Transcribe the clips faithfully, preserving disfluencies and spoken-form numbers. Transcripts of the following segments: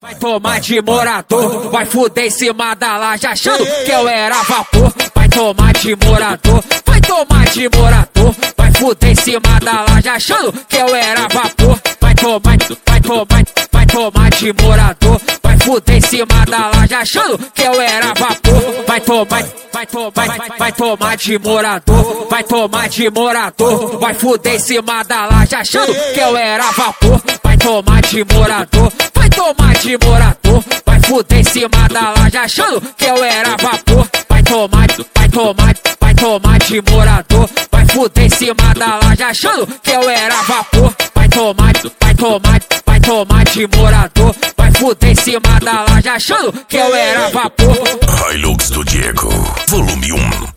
Vai tomar de morador, vai fuder em cima da laje achando que eu era vapor. Vai tomar de morador, vai tomar de morador, vai fuder em cima da laje achando que eu era vapor. Vai tomar, vai tomar, vai tomar de morador, vai fuder em cima da laje achando que eu era vapor. Vai tomar, vai tomar, vai, vai tomar de morador, vai tomar de morador, vai fuder em cima da laje achando que eu era vapor. Vai tomar de morador, vai tomar de morador, vai fuder em cima da laje achando que eu era vapor. Vai tomar, vai tomar, vai tomar de morador, vai fuder em cima da laje achando que eu era vapor. Vai tomar, vai tomar, vai tomar de morador, vai fuder em cima da laje achando que eu era vapor. Hilux do Diego, volume um.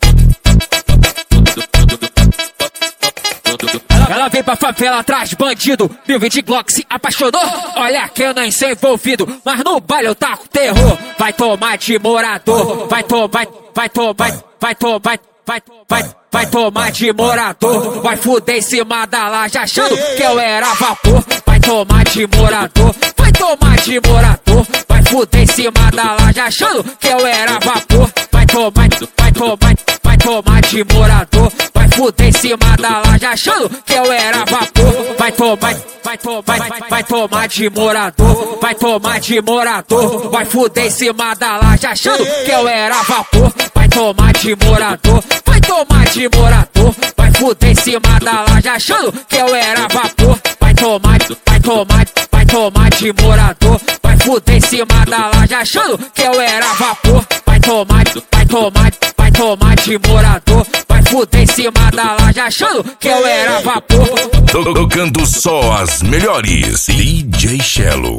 Ela vem pra favela atrás, bandido, mil vinte Glock se apaixonou. Olha que eu nem sou envolvido, mas no baile eu taco terror. Vai tomar de morador, vai tomar, vai tomar, vai tomar, vai, vai, vai tomar de morador, vai fuder em cima da laje achando que eu era vapor. Vai tomar de morador, vai tomar de morador, vai fuder em cima da laje achando que eu era vapor. Vai tomar, vai tomar, vai tomar de morador, vai fuder em cima da laje achando que eu era vapor. Vai tomar, vai tomar, vai, vai tomar de morador, vai tomar de morador, vai fuder em cima da laje achando que eu era vapor. Vai tomar de morador, vai tomar de morador, vai fuder em cima da laje achando que eu era vapor. Vai tomar, vai tomar, vai tomar de morador, vai fuder em cima da laje achando que eu era vapor. Vai tomar, vai tomar, vai tomar de morador, vai fuder em cima da laje achando que eu era vapor. Tocando só as melhores, D J Shello.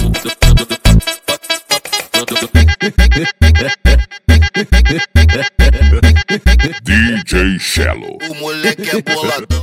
D J Shello. O moleque é boladão.